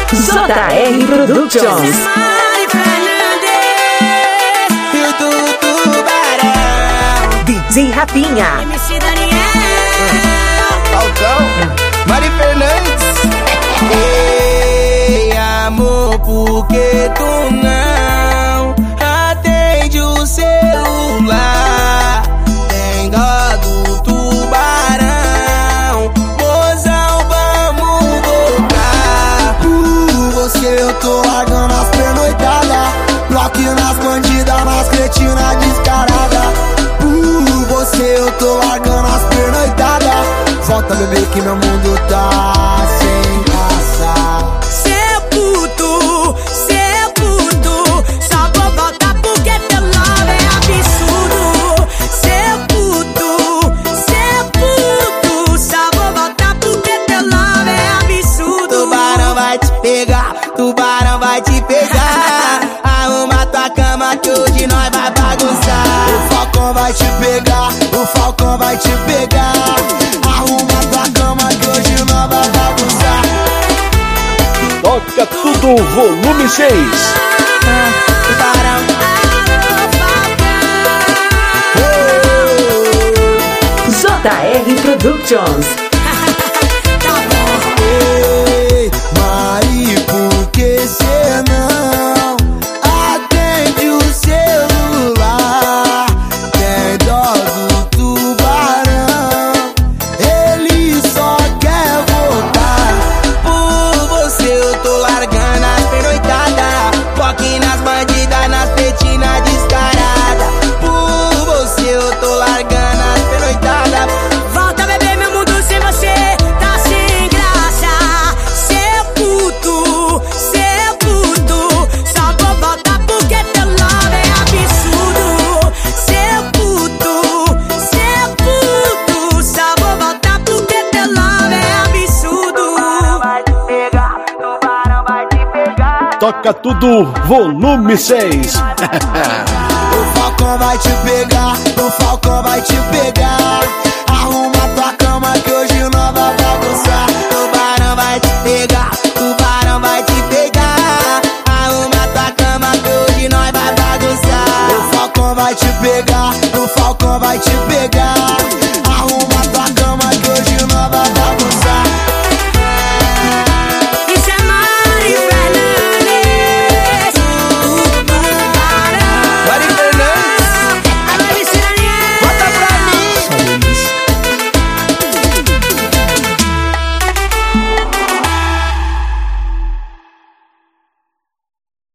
JR Productions. DJ Rafinha. MC Daniel. Falcão. Mari Fernandes. Ei, amor, por que tu não atende o celular? Tem dó do tubarão, mozão, vamos voltar. Você eu tô largando as pernoitadas, bloque nas bandidas, nas cretinas descarada. Você eu tô largando as pernoitadas, volta bebê que meu mundo tá sem graça. Cê é puto, só vou voltar porque teu love é absurdo. Cê é puto, só vou voltar porque teu love é absurdo. Tubarão vai te pegar, tubarão vai te pegar. Arruma tua cama que hoje nós vai bagunçar. O Falcão vai te pegar, o Falcão vai te pegar. Arruma tua cama que hoje nós vai bagunçar. Toca tudo, volume 6. Tubarão. JR Productions. Ei, Mari, por que cê não atende o celular? Tem dó do tubarão, ele só quer voltar. Por você eu tô largando as pernoitadas, bloque nas bandidas, nas petinas descaradas. Por você eu tô largando as pernoitadas. Volta bebê, meu mundo sem você tá sem graça. Cê é puto, só vou voltar porque teu love é absurdo. Cê é puto, só vou voltar porque teu love é absurdo. Vai te pegar, tubarão vai te pegar. Toca tudo, volume 6. O Falcão vai te pegar, o Falcão vai te pegar. Arruma tua cama que hoje